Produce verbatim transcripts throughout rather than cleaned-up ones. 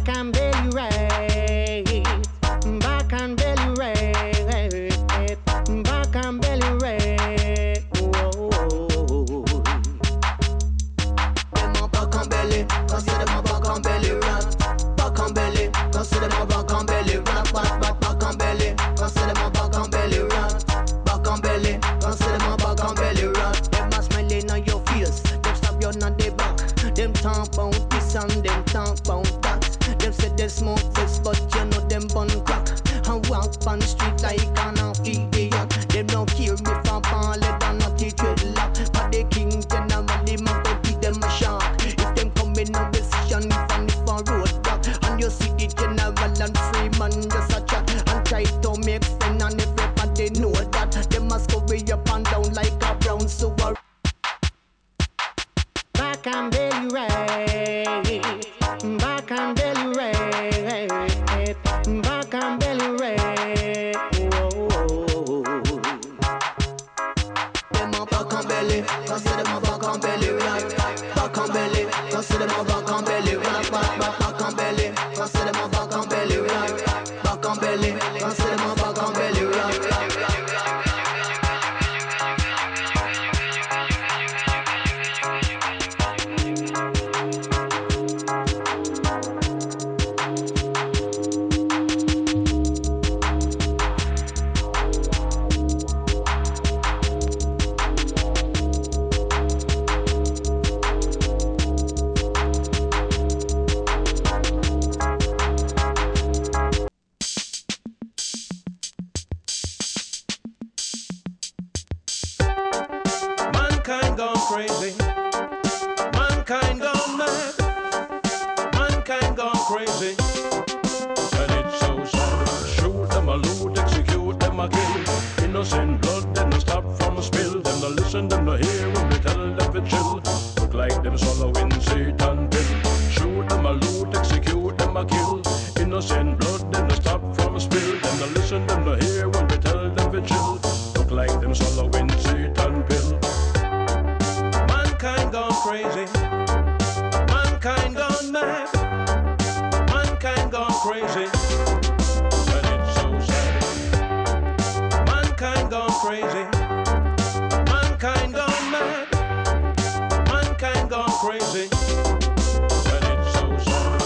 Back and belly right. Back and belly right. Back and belly right. Whoa. Them a back and belly, cause them a back and belly rock. Back and belly, cause them a back and belly rock. Back, back, back and belly, cause them a back and belly rock. Back and belly, cause them a back and belly rock. Them a smiling on your face, them stab you on the back. Them talk about this and them talk about that. Them say they smoke this, but you know them bun crack. And walk on the street like an idiot. Them don't care me for ball, than not teach dreadlock. But the king generally man go give them a shock. If them come in a decision, if and if a road block. And you see the general and free man just a chat. And try to make friend and everybody know that. Them must go way up and down like a brown sewer. Back and belly right. Back and belly right. Back and belly right. Whoa. Them a back and belly, cause them a back and belly rock. Back and belly, cause them a back and belly rock. Back, back, back and belly, cause them a back and belly rock. Back and belly, cause them a back and belly rock. Mankind gone crazy. Mankind gone mad. Mankind gone crazy. And it's so sad. Shoot them a loot, execute them a kill. Innocent blood, them no stop from a spill. Them no listen, them no hear when we tell them to chill. Look like them swallowing Satan pill. Shoot them a loot, execute them a kill. Innocent blood, them no stop from a spill. Them no listen, them no hear when we tell them to chill. Look like them swallowing Satan pill. Mankind gone crazy. Mankind gone mad. Mankind gone crazy. And it's so sad. Mankind gone crazy. Mankind gone mad. Mankind gone crazy. And it's so sad.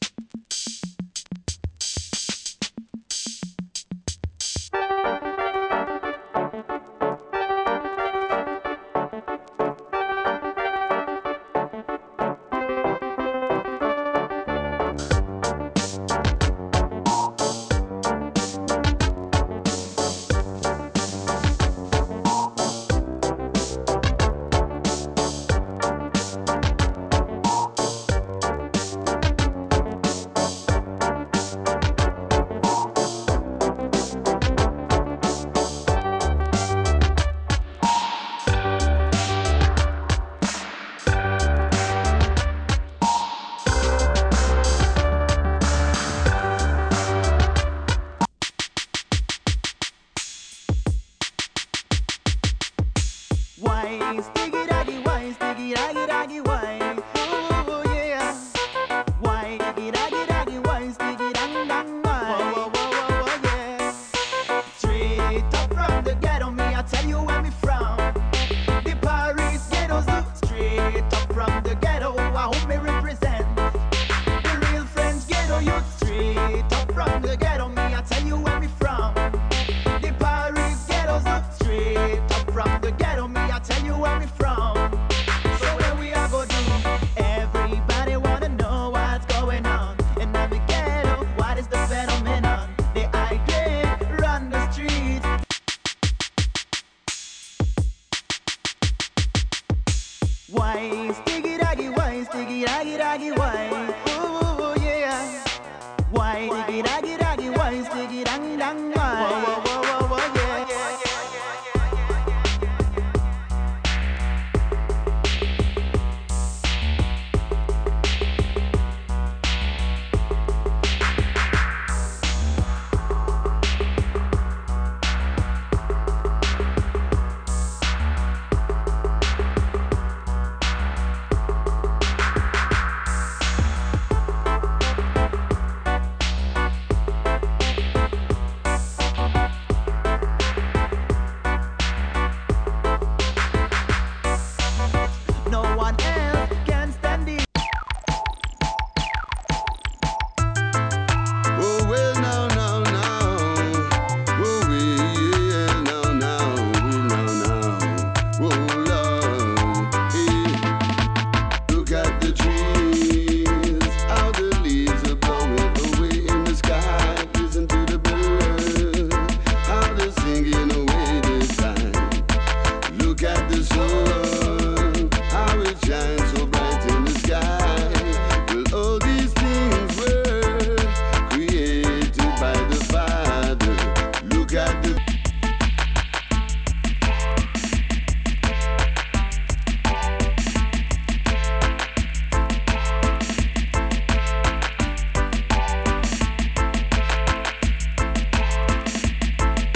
Wine, stiggy daggy wine, stiggy daggy daggy wine. Oh yeah. Wine, stiggy daggy daggy wine, stiggy dang dang wine. Whoa, whoa, whoa, whoa, whoa, yeah. Straight up from the ghetto, me I tell you where me from. The Paris ghettos look straight up from the ghetto. I hope me represent the real French ghetto youth. Straight up from the ghetto, me I tell you where me from. The Paris ghettos look straight up from the ghetto. Me I tell you where we from. So where we are go do? Everybody wanna know what's going on. And now the ghetto, what is the phenomenon? The high grade run the streets. Why, stiggy daggy, why, stiggy daggy daggy, why?